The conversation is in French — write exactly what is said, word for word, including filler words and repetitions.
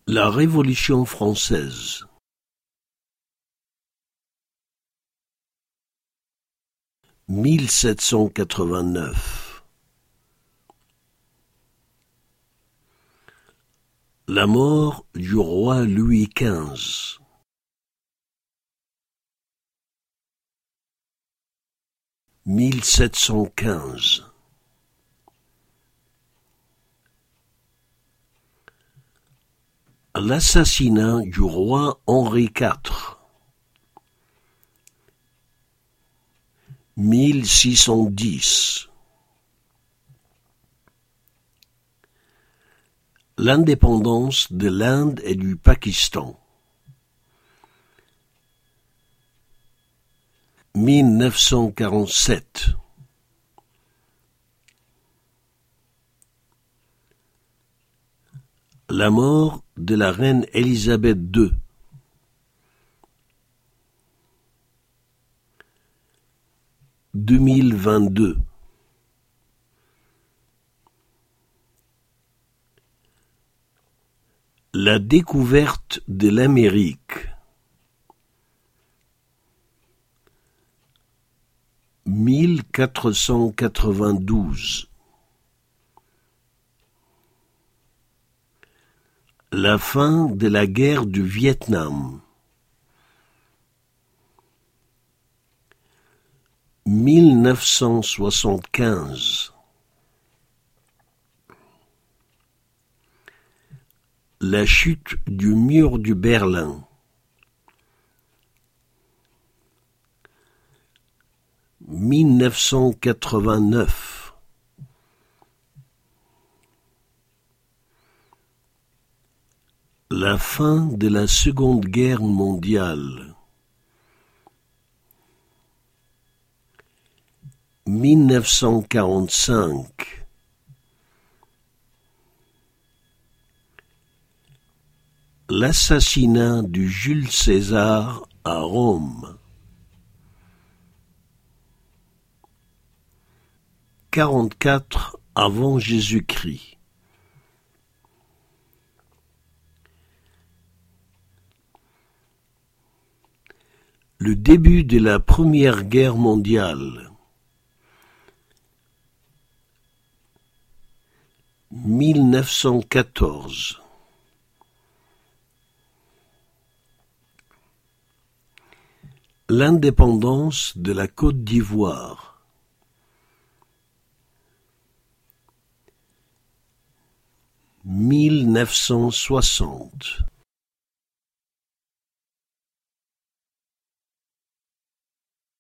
La Révolution française. mille sept cent quatre-vingt-neuf. La mort du roi Louis quinze. mille sept cent quinze. L'assassinat du roi Henri quatre. mille six cent dix. L'indépendance de l'Inde et du Pakistan. mille neuf cent quarante-sept. La mort de la reine Élisabeth deux. deux mille vingt-deux. La découverte de l'Amérique. mille quatre cent quatre-vingt-douze. La fin de la guerre du Vietnam. mille neuf cent soixante-quinze. La chute du mur de Berlin. mille neuf cent quatre-vingt-neuf. La fin de la Seconde Guerre mondiale. mille neuf cent quarante-cinq. L'assassinat de Jules César à Rome. quarante-quatre avant Jésus-Christ. Le début de la Première Guerre mondiale. mille neuf cent quatorze. L'indépendance de la Côte d'Ivoire. mille neuf cent soixante.